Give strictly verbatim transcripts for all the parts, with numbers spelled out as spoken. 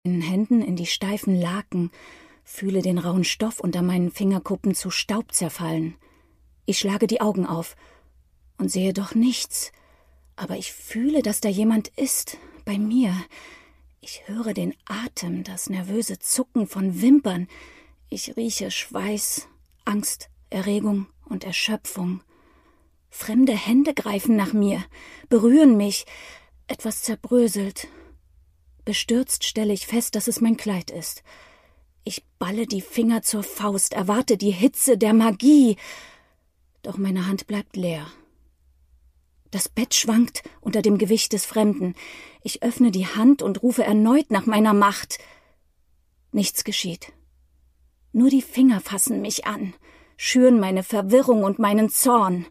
In Händen in die steifen Laken, fühle den rauen Stoff unter meinen Fingerkuppen zu Staub zerfallen. Ich schlage die Augen auf und sehe doch nichts, aber ich fühle, dass da jemand ist, bei mir. Ich höre den Atem, das nervöse Zucken von Wimpern. Ich rieche Schweiß, Angst, Erregung und Erschöpfung. Fremde Hände greifen nach mir, berühren mich. Etwas zerbröselt. Bestürzt stelle ich fest, dass es mein Kleid ist. Ich balle die Finger zur Faust, erwarte die Hitze der Magie. Doch meine Hand bleibt leer. Das Bett schwankt unter dem Gewicht des Fremden. Ich öffne die Hand und rufe erneut nach meiner Macht. Nichts geschieht. Nur die Finger fassen mich an, schüren meine Verwirrung und meinen Zorn.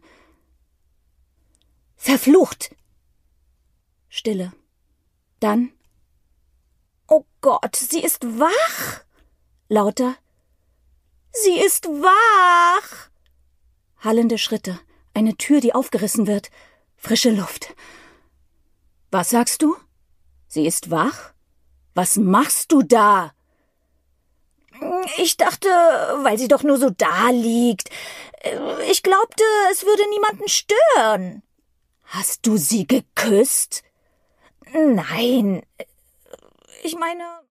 Verflucht! Stille. Dann: »Oh Gott, sie ist wach!« Lauter: »Sie ist wach!« Hallende Schritte, eine Tür, die aufgerissen wird, frische Luft. »Was sagst du? Sie ist wach? Was machst du da?« »Ich dachte, weil sie doch nur so da liegt. Ich glaubte, es würde niemanden stören.« »Hast du sie geküsst?« »Nein, ich meine...«